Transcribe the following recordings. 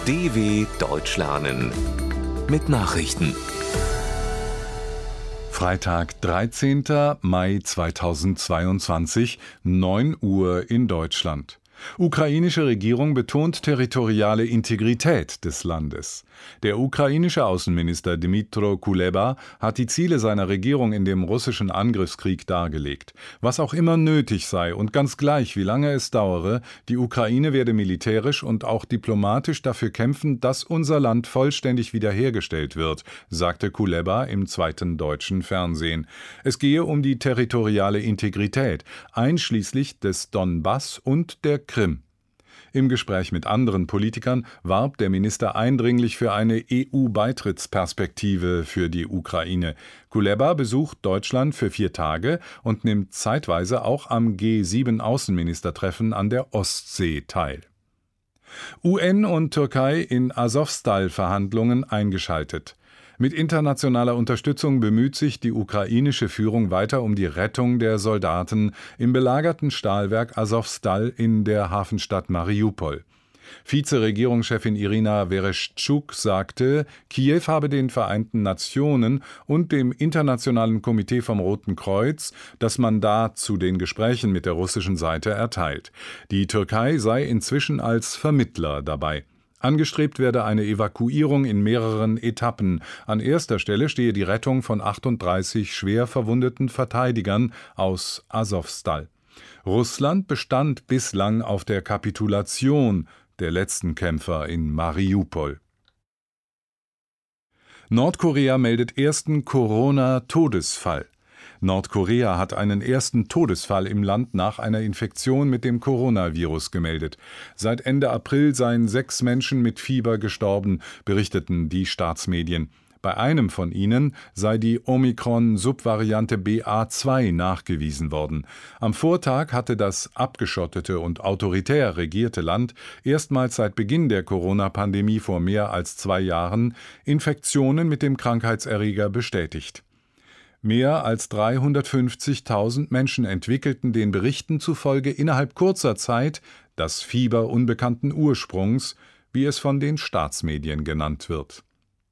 DW Deutsch lernen mit Nachrichten. Freitag, 13. Mai 2022, 9 Uhr in Deutschland. Ukrainische Regierung betont territoriale Integrität des Landes. Der ukrainische Außenminister Dmytro Kuleba hat die Ziele seiner Regierung in dem russischen Angriffskrieg dargelegt. Was auch immer nötig sei und ganz gleich, wie lange es dauere, die Ukraine werde militärisch und auch diplomatisch dafür kämpfen, dass unser Land vollständig wiederhergestellt wird, sagte Kuleba im zweiten deutschen Fernsehen. Es gehe um die territoriale Integrität, einschließlich des Donbass und der Krim. Im Gespräch mit anderen Politikern warb der Minister eindringlich für eine EU-Beitrittsperspektive für die Ukraine. Kuleba besucht Deutschland für 4 Tage und nimmt zeitweise auch am G7-Außenministertreffen an der Ostsee teil. UN und Türkei in Asowstal-Verhandlungen eingeschaltet. Mit internationaler Unterstützung bemüht sich die ukrainische Führung weiter um die Rettung der Soldaten im belagerten Stahlwerk Asowstal in der Hafenstadt Mariupol. Vizeregierungschefin Irina Vereshchuk sagte, Kiew habe den Vereinten Nationen und dem Internationalen Komitee vom Roten Kreuz das Mandat zu den Gesprächen mit der russischen Seite erteilt. Die Türkei sei inzwischen als Vermittler dabei. Angestrebt werde eine Evakuierung in mehreren Etappen. An erster Stelle stehe die Rettung von 38 schwer verwundeten Verteidigern aus Asowstal. Russland bestand bislang auf der Kapitulation der letzten Kämpfer in Mariupol. Nordkorea meldet ersten Corona-Todesfall. Nordkorea hat einen ersten Todesfall im Land nach einer Infektion mit dem Coronavirus gemeldet. Seit Ende April seien 6 Menschen mit Fieber gestorben, berichteten die Staatsmedien. Bei einem von ihnen sei die Omikron-Subvariante BA2 nachgewiesen worden. Am Vortag hatte das abgeschottete und autoritär regierte Land erstmals seit Beginn der Corona-Pandemie vor mehr als 2 Jahren Infektionen mit dem Krankheitserreger bestätigt. Mehr als 350.000 Menschen entwickelten den Berichten zufolge innerhalb kurzer Zeit das Fieber unbekannten Ursprungs, wie es von den Staatsmedien genannt wird.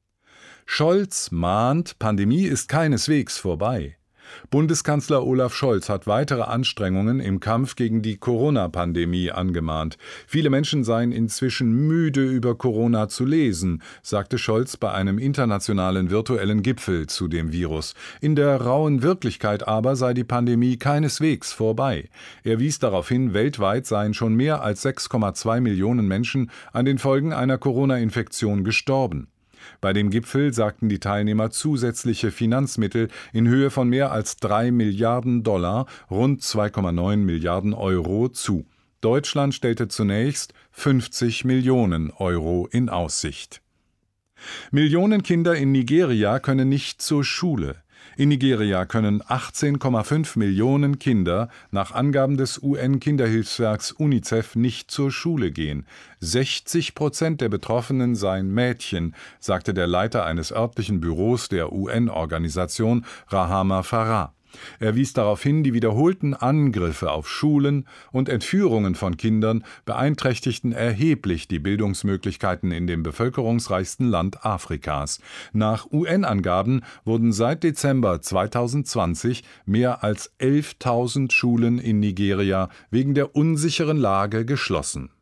Scholz mahnt, Pandemie ist keineswegs vorbei. Bundeskanzler Olaf Scholz hat weitere Anstrengungen im Kampf gegen die Corona-Pandemie angemahnt. Viele Menschen seien inzwischen müde, über Corona zu lesen, sagte Scholz bei einem internationalen virtuellen Gipfel zu dem Virus. In der rauen Wirklichkeit aber sei die Pandemie keineswegs vorbei. Er wies darauf hin, weltweit seien schon mehr als 6,2 Millionen Menschen an den Folgen einer Corona-Infektion gestorben. Bei dem Gipfel sagten die Teilnehmer zusätzliche Finanzmittel in Höhe von mehr als 3 Milliarden $, rund 2,9 Milliarden Euro zu. Deutschland stellte zunächst 50 Millionen Euro in Aussicht. Millionen Kinder in Nigeria können nicht zur Schule. In Nigeria können 18,5 Millionen Kinder nach Angaben des UN-Kinderhilfswerks UNICEF nicht zur Schule gehen. 60% der Betroffenen seien Mädchen, sagte der Leiter eines örtlichen Büros der UN-Organisation, Rahama Farah. Er wies darauf hin, die wiederholten Angriffe auf Schulen und Entführungen von Kindern beeinträchtigten erheblich die Bildungsmöglichkeiten in dem bevölkerungsreichsten Land Afrikas. Nach UN-Angaben wurden seit Dezember 2020 mehr als 11.000 Schulen in Nigeria wegen der unsicheren Lage geschlossen.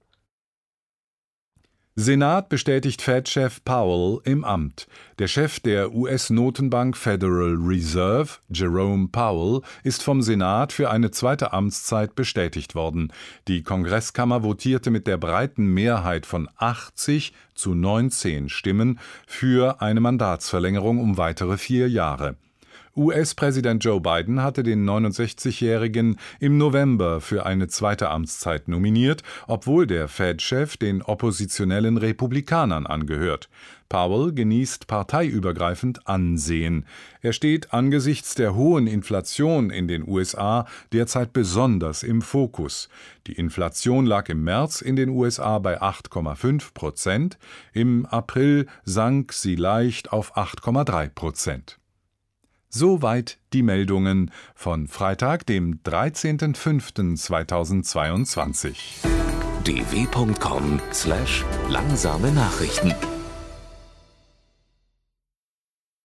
Senat bestätigt Fed-Chef Powell im Amt. Der Chef der US-Notenbank Federal Reserve, Jerome Powell, ist vom Senat für eine zweite Amtszeit bestätigt worden. Die Kongresskammer votierte mit der breiten Mehrheit von 80 zu 19 Stimmen für eine Mandatsverlängerung um weitere 4 Jahre. US-Präsident Joe Biden hatte den 69-Jährigen im November für eine zweite Amtszeit nominiert, obwohl der Fed-Chef den oppositionellen Republikanern angehört. Powell genießt parteiübergreifend Ansehen. Er steht angesichts der hohen Inflation in den USA derzeit besonders im Fokus. Die Inflation lag im März in den USA bei 8,5%, im April sank sie leicht auf 8,3%. Soweit die Meldungen von Freitag, dem 13.05.2022. dw.com/langsame Nachrichten.